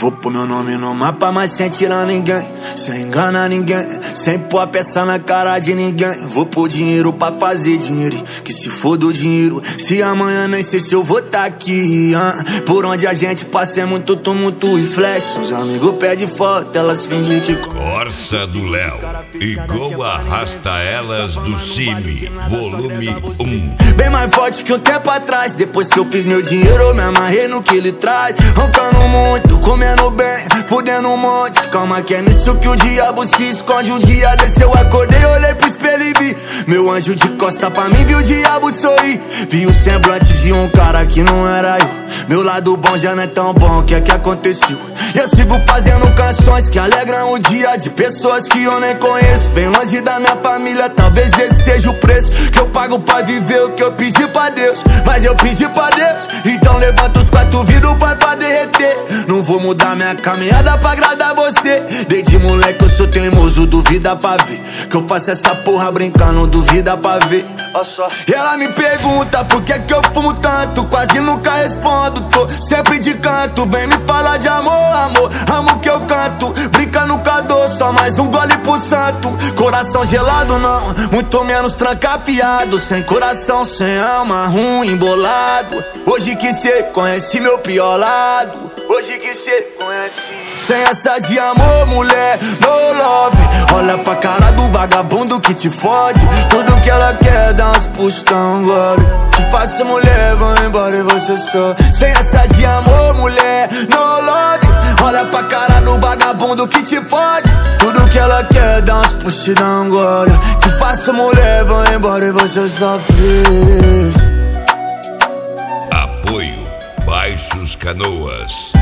Vou pôr meu nome no mapa, mas sem atirar ninguém, sem enganar ninguém, sem pôr a peça na cara de ninguém. Vou pôr dinheiro pra fazer dinheiro, que se for do dinheiro, se amanhã nem sei se eu vou tá aqui. Por onde a gente passa é muito tumulto e flash. Os amigos pedem foto, elas fingem que... Corsa do Léo, igual Arrasta Elas do Cime, volume 1. Bem mais forte que um tempo atrás. Depois que eu fiz meu dinheiro, eu me amarrei no que ele traz. Roncando muito, comendo bem, fudendo um monte. Calma que é nisso que o diabo se esconde. Um dia desse eu acordei, olhei pro espelho e vi meu anjo de costa pra mim, vi o diabo sorrir. Vi o semblante de um cara que não era eu. Meu lado bom já não é tão bom, o que é que aconteceu? Eu sigo fazendo canções que alegram o dia de pessoas que eu nem conheço. Bem longe da minha família, talvez esse seja o preço que eu pago pra viver o que eu pedi pra Deus. Mas eu pedi pra Deus, então levanta os 4 vidros pra derreter. Não vou mudar minha caminhada pra agradar você. Desde moleque eu sou teimoso, duvida pra ver que eu faço essa porra brincando, duvida pra ver. E ela me pergunta por que eu fumo tanto, quase nunca respondo, tô sempre de canto. Vem me falar de amor, amor, amo que eu canto. Brinca no cador, só mais um gole pro santo. Coração gelado não, muito menos trancafiado. Sem coração, sem alma, ruim, bolado. Hoje que cê conhece meu pior lado, hoje que cê conhece. Sem essa de amor, mulher, no love. Olha pra cara do vagabundo que te fode. Tudo que ela quer é dar uns puxos, tão gole. Te faço mulher, vou embora e você só. Sem essa de amor, mulher, no love. Olha pra cara do vagabundo que te fode. Tudo que ela quer é dar uns puxos, tão gole. Te faço mulher, vou embora e você sofre. Apoio Baixos Canoas.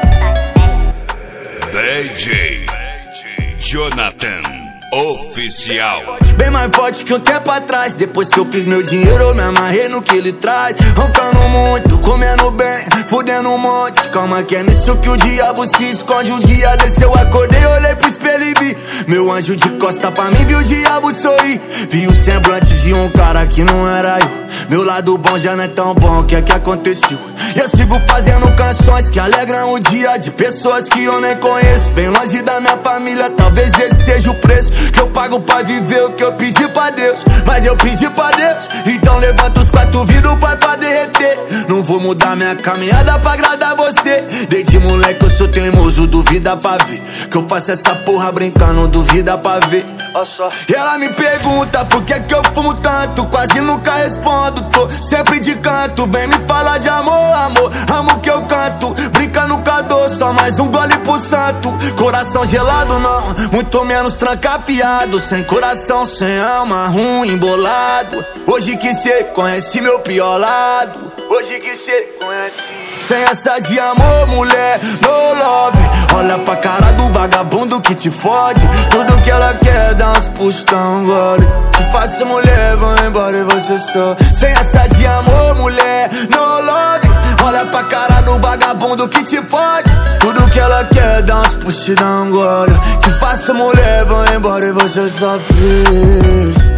DJ Jonathan Oficial. Bem mais forte que um tempo atrás. Depois que eu fiz meu dinheiro, eu me amarrei no que ele traz. Roncando muito, comendo bem, fudendo um monte. Calma que é nisso que o diabo se esconde. Um dia desse eu acordei, olhei pro espelho e vi meu anjo de costa pra mim, vi o diabo sorrir. Vi o semblante de um cara que não era eu. Meu lado bom já não é tão bom, o que é que aconteceu? Eu sigo fazendo canções que alegram o dia de pessoas que eu nem conheço. Bem longe da minha família, talvez esse seja o preço que eu pago pra viver o que eu pedi pra Deus. Mas eu pedi pra Deus, então levanta os 4 vidros pra derreter. Não vou mudar minha caminhada pra agradar você. Desde moleque eu sou teimoso, duvida pra ver que eu faço essa porra brincando, duvida pra ver. E ela me pergunta por que eu fumo tanto, quase nunca respondo, tô sempre de canto. Vem me falar de amor, amor, amo que eu canto. Brinca no cador, só mais um gole pro santo. Coração gelado não, muito menos trancafiado. Sem coração, sem alma, ruim, bolado. Hoje que cê conhece meu pior lado, hoje que cê conhece. Sem essa de amor, mulher, no love. Olha pra cara do vagabundo que te fode. Tudo que ela quer é dar uns puxos, tão gole. Te faço mulher, vou embora e você só. Sem essa de amor, mulher, no love. Olha pra cara do vagabundo que te fode. Tudo que ela quer é dar uns puxos, tão gole. Te faço mulher, vou embora e você sofre.